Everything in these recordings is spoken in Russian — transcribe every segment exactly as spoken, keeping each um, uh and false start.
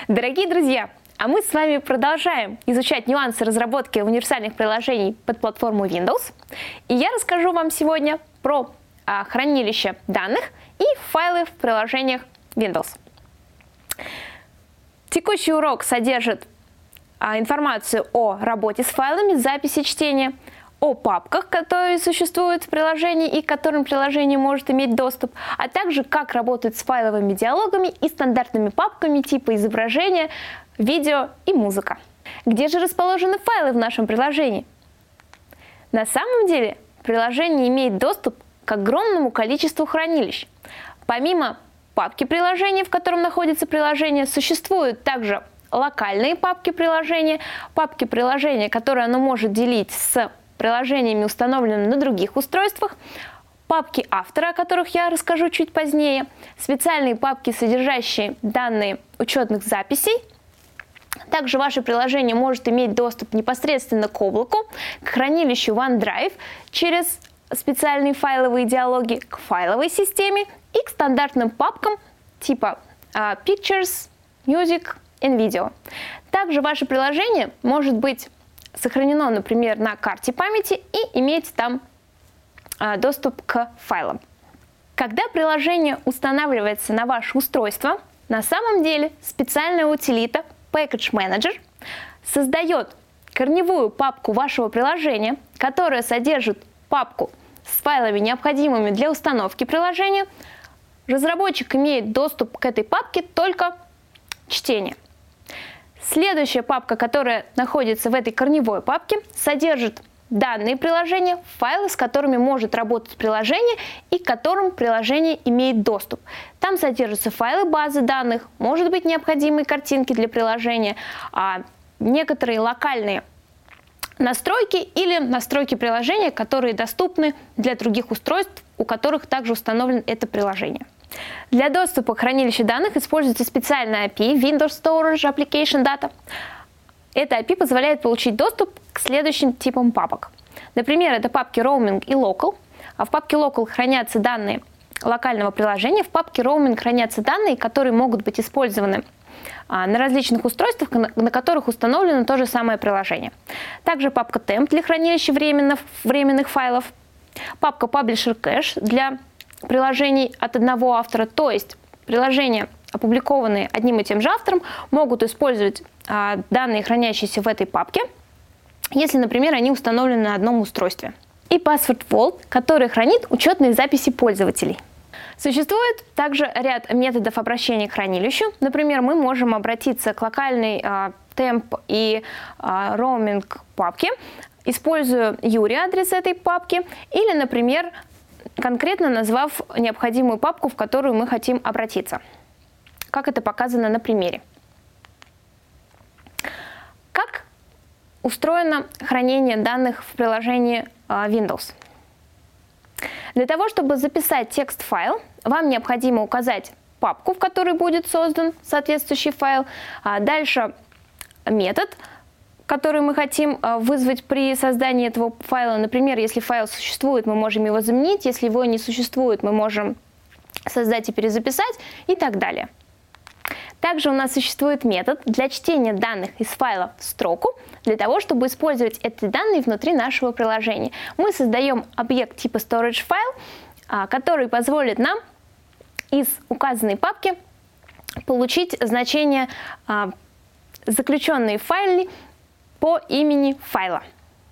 Дорогие друзья, а мы с вами продолжаем изучать нюансы разработки универсальных приложений под платформу Windows. И я расскажу вам сегодня про а, хранилище данных и файлы в приложениях Windows. Текущий урок содержит а, информацию о работе с файлами, записи чтения, о папках, которые существуют в приложении и к которым приложение может иметь доступ, а также как работать с файловыми диалогами и стандартными папками типа изображения, видео и музыка. Где же расположены файлы в нашем приложении? На самом деле приложение имеет доступ к огромному количеству хранилищ. Помимо папки приложения, в котором находится приложение, существуют также локальные папки приложения, папки приложения, которые оно может делить с приложениями, установленными на других устройствах, папки автора, о которых я расскажу чуть позднее, специальные папки, содержащие данные учетных записей. Также ваше приложение может иметь доступ непосредственно к облаку, к хранилищу OneDrive через специальные файловые диалоги, к файловой системе и к стандартным папкам типа uh, Pictures, Music и Video. Также ваше приложение может быть сохранено, например, на карте памяти и иметь там а, доступ к файлам. Когда приложение устанавливается на ваше устройство, на самом деле специальная утилита Package Manager создает корневую папку вашего приложения, которая содержит папку с файлами, необходимыми для установки приложения. Разработчик имеет доступ к этой папке только чтение. Следующая папка, которая находится в этой корневой папке, содержит данные приложения, файлы, с которыми может работать приложение и к которым приложение имеет доступ. Там содержатся файлы базы данных, может быть необходимые картинки для приложения, а некоторые локальные настройки или настройки приложения, которые доступны для других устройств, у которых также установлено это приложение. Для доступа к хранилищу данных используется специальная эй пи ай Windows Storage Application Data. Эта эй пи ай позволяет получить доступ к следующим типам папок. Например, это папки Roaming и Local. А в папке Local хранятся данные локального приложения, в папке Roaming хранятся данные, которые могут быть использованы на различных устройствах, на которых установлено то же самое приложение. Также папка Temp для хранилища временных, временных файлов, папка Publisher Cache для приложений от одного автора, то есть приложения, опубликованные одним и тем же автором, могут использовать а, данные, хранящиеся в этой папке, если, например, они установлены на одном устройстве. И Password Vault, который хранит учетные записи пользователей. Существует также ряд методов обращения к хранилищу. Например, мы можем обратиться к локальной а, Temp и а, Roaming папке, используя ю ар ай адрес этой папки, или, например, конкретно назвав необходимую папку, в которую мы хотим обратиться, как это показано на примере. Как устроено хранение данных в приложении Windows? Для того, чтобы записать текст-файл, вам необходимо указать папку, в которой будет создан соответствующий файл, а дальше метод, который мы хотим вызвать при создании этого файла. Например, если файл существует, мы можем его заменить, если его не существует, мы можем создать и перезаписать и так далее. Также у нас существует метод для чтения данных из файла в строку, для того, чтобы использовать эти данные внутри нашего приложения. Мы создаем объект типа Storage File, который позволит нам из указанной папки получить значение заключенные в файле по имени файла.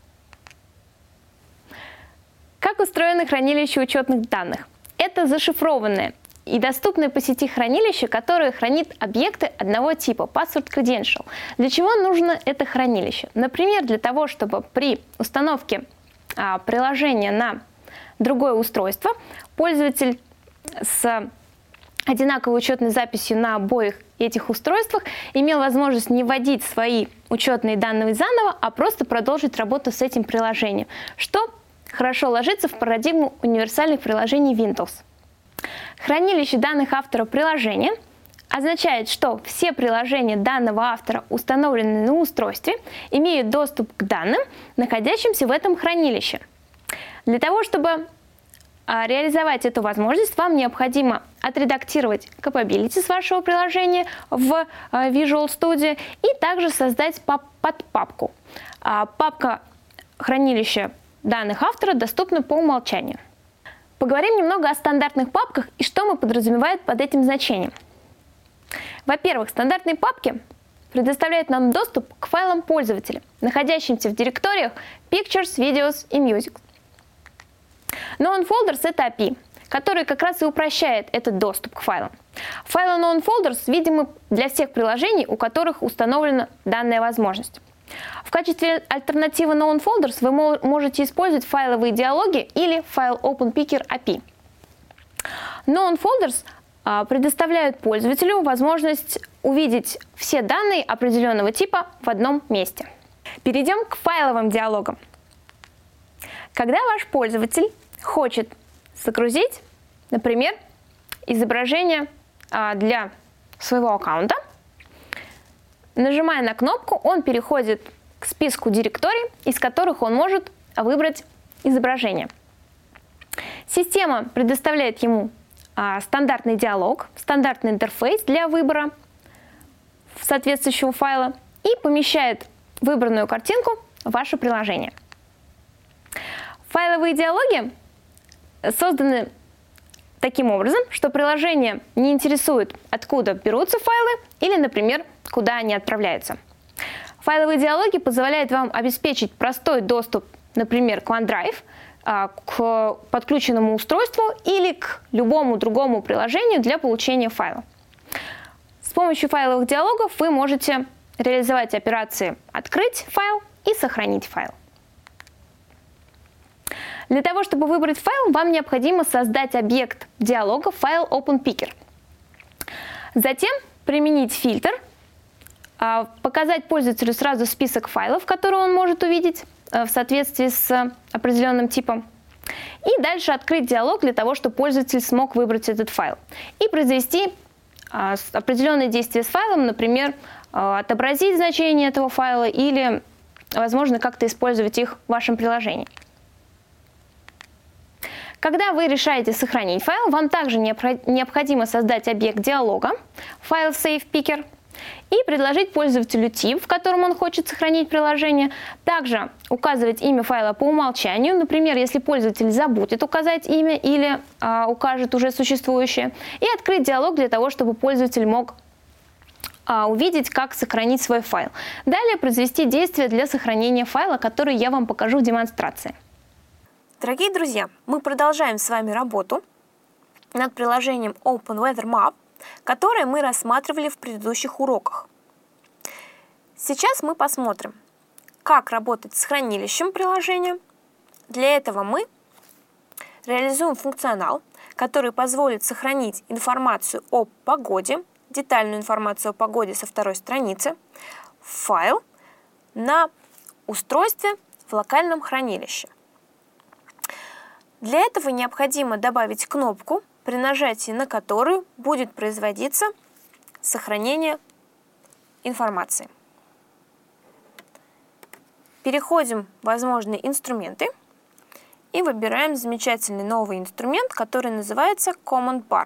Как устроено хранилище учетных данных? Это зашифрованное и доступное по сети хранилище, которое хранит объекты одного типа Password Credential. Для чего нужно это хранилище? Например, для того, чтобы при установке а, приложения на другое устройство пользователь с одинаковой учетной записью на обоих этих устройствах имел возможность не вводить свои учетные данные заново, а просто продолжить работу с этим приложением, что хорошо ложится в парадигму универсальных приложений Windows. Хранилище данных автора приложения означает, что все приложения данного автора, установленные на устройстве, имеют доступ к данным, находящимся в этом хранилище. Для того, чтобы реализовать эту возможность, вам необходимо отредактировать capabilities вашего приложения в Visual Studio и также создать подпапку. Папка хранилища данных автора доступна по умолчанию. Поговорим немного о стандартных папках и что мы подразумеваем под этим значением. Во-первых, стандартные папки предоставляют нам доступ к файлам пользователя, находящимся в директориях Pictures, Videos и Music. Known Folders – это эй пи ай, который как раз и упрощает этот доступ к файлам. Файлы Known Folders видимы для всех приложений, у которых установлена данная возможность. В качестве альтернативы Known Folders вы можете использовать файловые диалоги или файл OpenPicker эй пи ай. Known Folders предоставляют пользователю возможность увидеть все данные определенного типа в одном месте. Перейдем к файловым диалогам. Когда ваш пользователь хочет загрузить, например, изображение для своего аккаунта, нажимая на кнопку, он переходит к списку директорий, из которых он может выбрать изображение. Система предоставляет ему стандартный диалог, стандартный интерфейс для выбора соответствующего файла и помещает выбранную картинку в ваше приложение. Файловые диалоги созданы таким образом, что приложение не интересует, откуда берутся файлы или, например, куда они отправляются. Файловые диалоги позволяют вам обеспечить простой доступ, например, к OneDrive, к подключенному устройству или к любому другому приложению для получения файла. С помощью файловых диалогов вы можете реализовать операции «Открыть файл» и «Сохранить файл». Для того, чтобы выбрать файл, вам необходимо создать объект диалога файл OpenPicker. Затем применить фильтр, показать пользователю сразу список файлов, которые он может увидеть в соответствии с определенным типом. И дальше открыть диалог для того, чтобы пользователь смог выбрать этот файл. И произвести определенные действия с файлом, например, отобразить значение этого файла или, возможно, как-то использовать их в вашем приложении. Когда вы решаете сохранить файл, вам также необходимо создать объект диалога, файл SafePicker, и предложить пользователю тип, в котором он хочет сохранить приложение. Также указывать имя файла по умолчанию. Например, если пользователь забудет указать имя или а, укажет уже существующее. И открыть диалог для того, чтобы пользователь мог а, увидеть, как сохранить свой файл. Далее произвести действия для сохранения файла, которые я вам покажу в демонстрации. Дорогие друзья, мы продолжаем с вами работу над приложением OpenWeatherMap, которые мы рассматривали в предыдущих уроках. Сейчас мы посмотрим, как работать с хранилищем приложения. Для этого мы реализуем функционал, который позволит сохранить информацию о погоде, детальную информацию о погоде со второй страницы, в файл на устройстве в локальном хранилище. Для этого необходимо добавить кнопку, при нажатии на которую будет производиться сохранение информации. Переходим в возможные инструменты и выбираем замечательный новый инструмент, который называется Command Bar.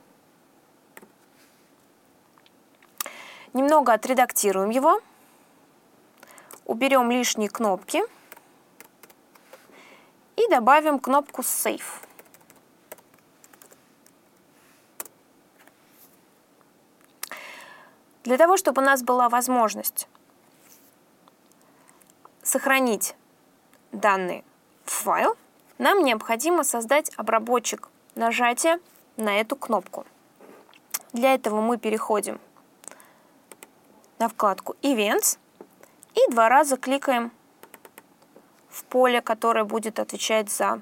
Немного отредактируем его, уберем лишние кнопки и добавим кнопку Save. Для того, чтобы у нас была возможность сохранить данные в файл, нам необходимо создать обработчик нажатия на эту кнопку. Для этого мы переходим на вкладку Events и два раза кликаем в поле, которое будет отвечать за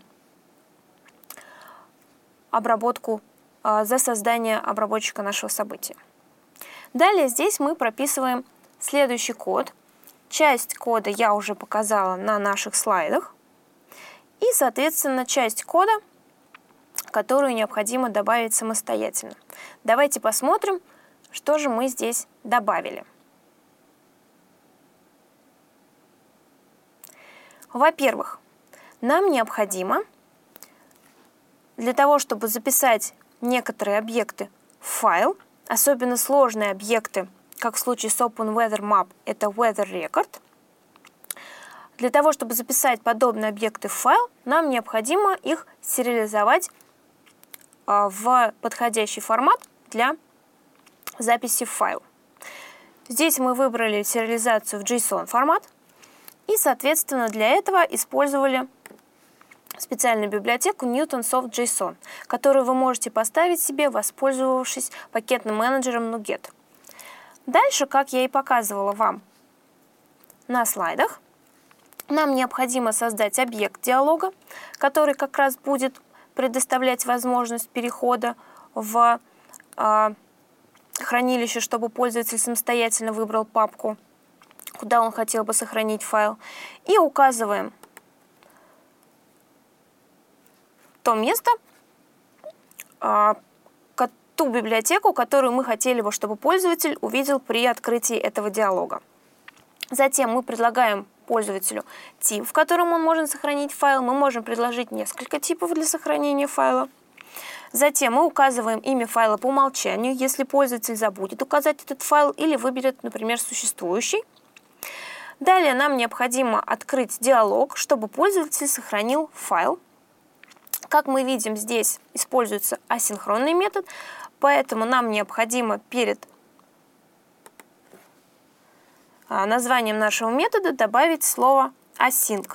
обработку, за создание обработчика нашего события. Далее здесь мы прописываем следующий код. Часть кода я уже показала на наших слайдах. И, соответственно, часть кода, которую необходимо добавить самостоятельно. Давайте посмотрим, что же мы здесь добавили. Во-первых, нам необходимо для того, чтобы записать некоторые объекты в файл, особенно сложные объекты, как в случае с OpenWeatherMap, это Weather Record, для того, чтобы записать подобные объекты в файл, нам необходимо их сериализовать в подходящий формат для записи в файл. Здесь мы выбрали сериализацию в JSON формат и, соответственно, для этого использовали специальную библиотеку NewtonSoft.json, которую вы можете поставить себе, воспользовавшись пакетным менеджером NuGet. Дальше, как я и показывала вам на слайдах, нам необходимо создать объект диалога, который как раз будет предоставлять возможность перехода в э, хранилище, чтобы пользователь самостоятельно выбрал папку, куда он хотел бы сохранить файл. И указываем то место, э, ту библиотеку, которую мы хотели бы, чтобы пользователь увидел при открытии этого диалога. Затем мы предлагаем пользователю тип, в котором он может сохранить файл. Мы можем предложить несколько типов для сохранения файла. Затем мы указываем имя файла по умолчанию, если пользователь забудет указать этот файл или выберет, например, существующий. Далее нам необходимо открыть диалог, чтобы пользователь сохранил файл. Как мы видим, здесь используется асинхронный метод, поэтому нам необходимо перед названием нашего метода добавить слово async.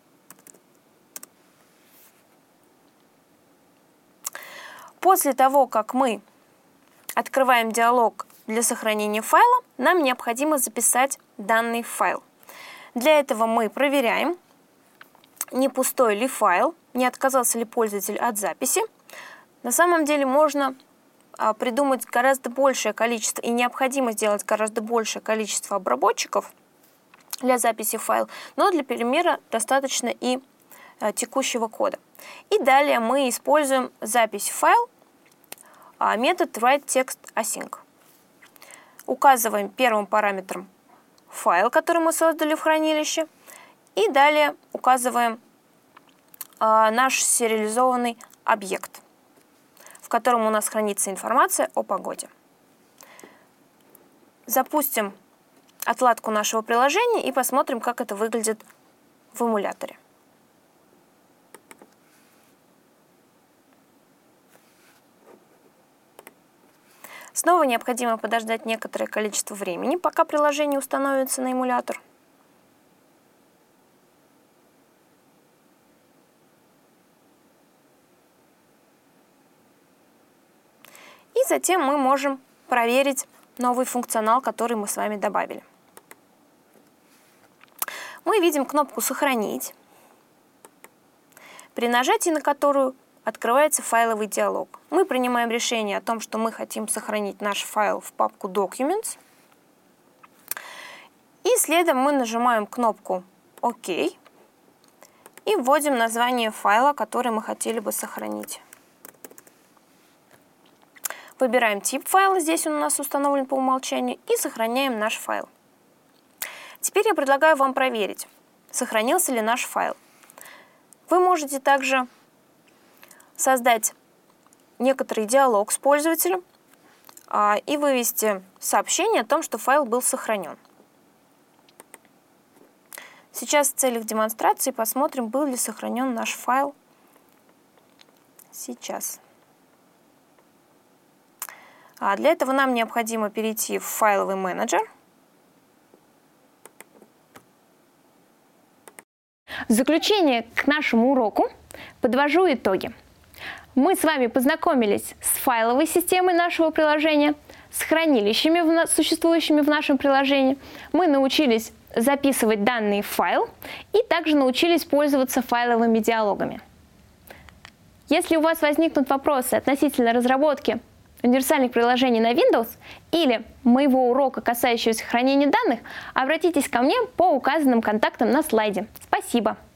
После того, как мы открываем диалог для сохранения файла, нам необходимо записать данный файл. Для этого мы проверяем, не пустой ли файл, не отказался ли пользователь от записи. На самом деле можно придумать гораздо большее количество и необходимо сделать гораздо большее количество обработчиков для записи файла, но для примера достаточно и текущего кода. И далее мы используем запись в файл, метод writeTextAsync. Указываем первым параметром файл, который мы создали в хранилище, и далее указываем наш сериализованный объект, в котором у нас хранится информация о погоде. Запустим отладку нашего приложения и посмотрим, как это выглядит в эмуляторе. Снова необходимо подождать некоторое количество времени, пока приложение установится на эмулятор. И затем мы можем проверить новый функционал, который мы с вами добавили. Мы видим кнопку «Сохранить», при нажатии на которую открывается файловый диалог. Мы принимаем решение о том, что мы хотим сохранить наш файл в папку Documents. И следом мы нажимаем кнопку «Ок» и вводим название файла, который мы хотели бы сохранить. Выбираем тип файла, здесь он у нас установлен по умолчанию, и сохраняем наш файл. Теперь я предлагаю вам проверить, сохранился ли наш файл. Вы можете также создать некоторый диалог с пользователем а, и вывести сообщение о том, что файл был сохранен. Сейчас в целях демонстрации посмотрим, был ли сохранен наш файл сейчас. А для этого нам необходимо перейти в файловый менеджер. В заключение к нашему уроку подвожу итоги. Мы с вами познакомились с файловой системой нашего приложения, с хранилищами, существующими в нашем приложении. Мы научились записывать данные в файл и также научились пользоваться файловыми диалогами. Если у вас возникнут вопросы относительно разработки универсальных приложений на Windows или моего урока, касающегося хранения данных, обратитесь ко мне по указанным контактам на слайде. Спасибо!